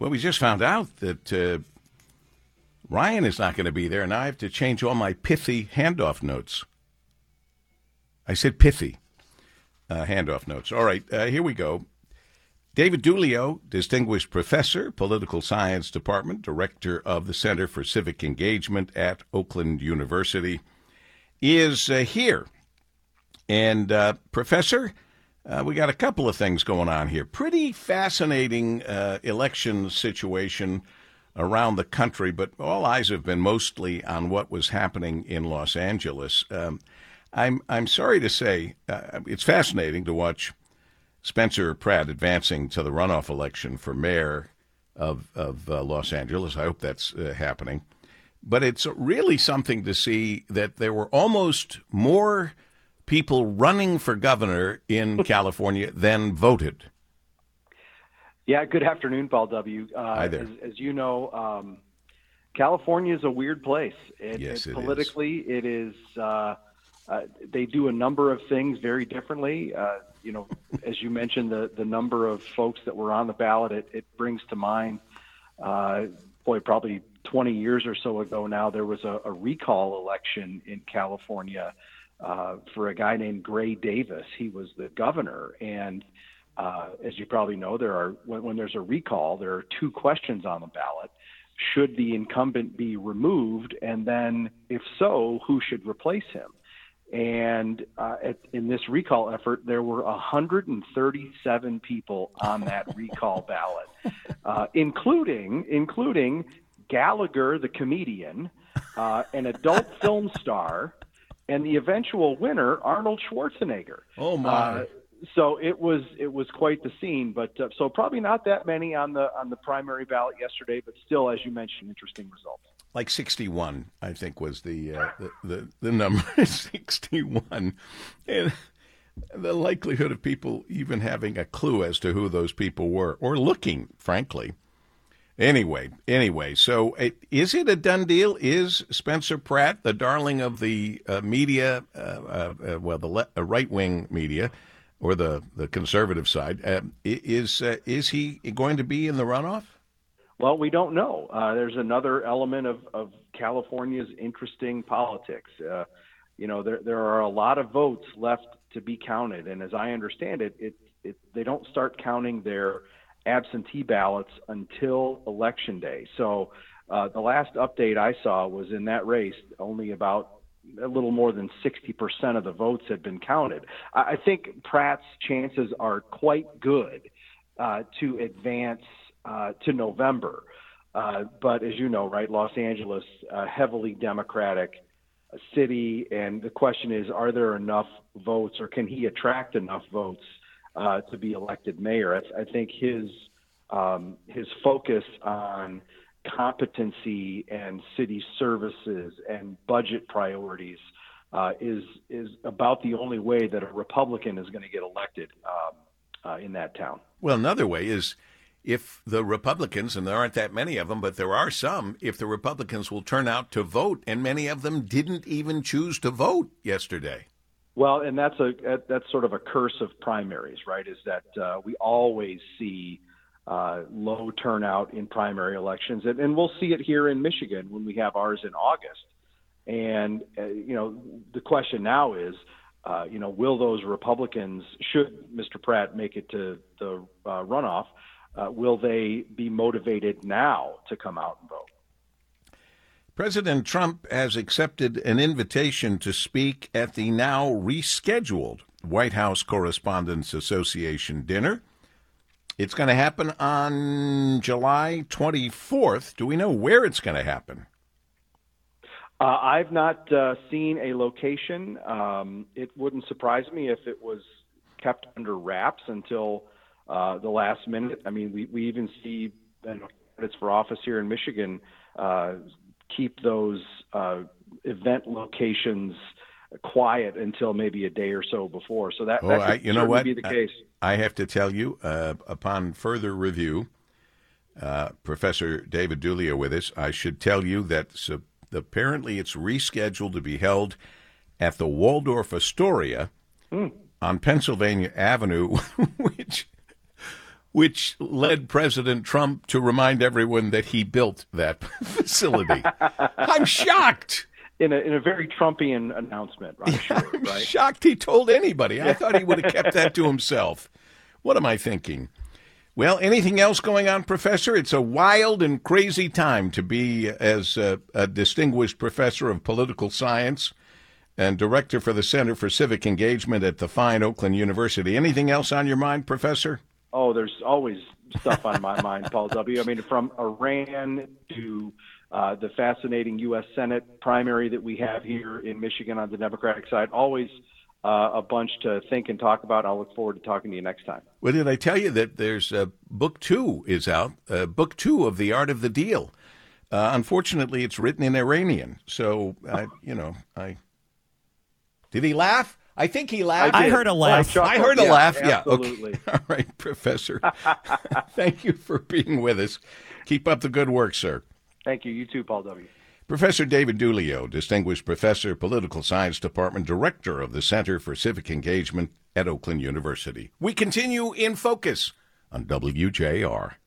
Well, we just found out that Ryan is not going to be there, and I have to change all my pithy handoff notes. I said pithy handoff notes. All right, here we go. David Dulio, Distinguished Professor, Political Science Department, Director of the Center for Civic Engagement at Oakland University, is here. And, Professor, we got a couple of things going on here. Pretty fascinating election situation around the country, but all eyes have been mostly on what was happening in Los Angeles. I'm sorry to say it's fascinating to watch Spencer Pratt advancing to the runoff election for mayor of Los Angeles. I hope that's happening. But it's really something to see that there were almost more people running for governor in California than voted. Yeah, good afternoon, Paul W. Hi there. As you know, California is a weird place. Yes, it politically, it is. They do a number of things very differently. As you mentioned, the number of folks that were on the ballot, it brings to mind, probably 20 years or so ago now, there was a recall election in California for a guy named Gray Davis. He was the governor. And as you probably know, when there's a recall, there are two questions on the ballot. Should the incumbent be removed? And then if so, who should replace him? And in this recall effort, there were 137 people on that recall ballot, including Gallagher, the comedian, an adult film star, and the eventual winner, Arnold Schwarzenegger. Oh my! So it was quite the scene. But so probably not that many on the primary ballot yesterday, but still, as you mentioned, interesting results. Like 61, I think, was the number. 61, and the likelihood of people even having a clue as to who those people were, or looking, frankly. Anyway, so is it a done deal? Is Spencer Pratt, the darling of the media, the right-wing media, or the conservative side, is he going to be in the runoff? Well, we don't know. There's another element of California's interesting politics. There are a lot of votes left to be counted, and as I understand it, they don't start counting their absentee ballots until Election Day. So the last update I saw was in that race, only about a little more than 60% of the votes had been counted. I think Pratt's chances are quite good to advance to November. But as you know, right, Los Angeles, a heavily Democratic city, and the question is, are there enough votes, or can he attract enough votes to be elected mayor? I think his focus on competency and city services and budget priorities is about the only way that a Republican is going to get elected in that town. Well, another way is if the Republicans, and there aren't that many of them, but there are some, if the Republicans will turn out to vote, and many of them didn't even choose to vote yesterday. Well, and that's sort of a curse of primaries, right? Is that we always see low turnout in primary elections, and we'll see it here in Michigan when we have ours in August. And the question now is, will those Republicans, should Mr. Pratt make it to the runoff, will they be motivated now to come out and vote? President Trump has accepted an invitation to speak at the now rescheduled White House Correspondents Association dinner. It's going to happen on July 24th. Do we know where it's going to happen? I've not seen a location. It wouldn't surprise me if it was kept under wraps until the last minute. I mean, we even see candidates for office here in Michigan keep those event locations quiet until maybe a day or so before. So that could certainly be the case. I have to tell you, upon further review, Professor David Dulio with us, I should tell you that apparently it's rescheduled to be held at the Waldorf Astoria on Pennsylvania Avenue, which led President Trump to remind everyone that he built that facility. I'm shocked. In a very Trumpian announcement, I'm sure, I'm right? shocked he told anybody. I thought he would have kept that to himself. What am I thinking? Well, anything else going on, Professor? It's a wild and crazy time to be as a distinguished professor of political science and director for the Center for Civic Engagement at the fine Oakland University. Anything else on your mind, Professor? Oh, there's always stuff on my mind, Paul W. I mean, from Iran to the fascinating U.S. Senate primary that we have here in Michigan on the Democratic side, always a bunch to think and talk about. I'll look forward to talking to you next time. Well, did I tell you that there's book 2 is out, book 2 of The Art of the Deal. Unfortunately, it's written in Iranian. So, did he laugh? I think he laughed. I heard a laugh. I heard a laugh. Absolutely. Yeah. Okay. All right, Professor. Thank you for being with us. Keep up the good work, sir. Thank you. You too, Paul W. Professor David Dulio, Distinguished Professor, Political Science Department, Director of the Center for Civic Engagement at Oakland University. We continue in focus on WJR.